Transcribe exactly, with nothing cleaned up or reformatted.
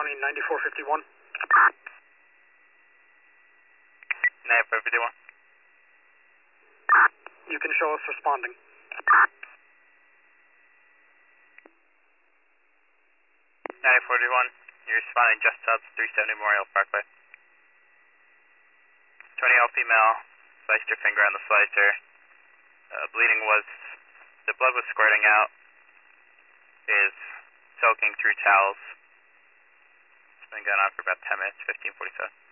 showing ninety-four fifty-one. ninety-four fifty-one. You can show us responding. ninety-four fifty-one, you're responding just south three seventy Memorial Parkway. twenty-year-old female, sliced your finger on the slicer. Uh, bleeding was, the blood was squirting out, is soaking through towels. It's been going on for about ten minutes, fifteen forty-seven.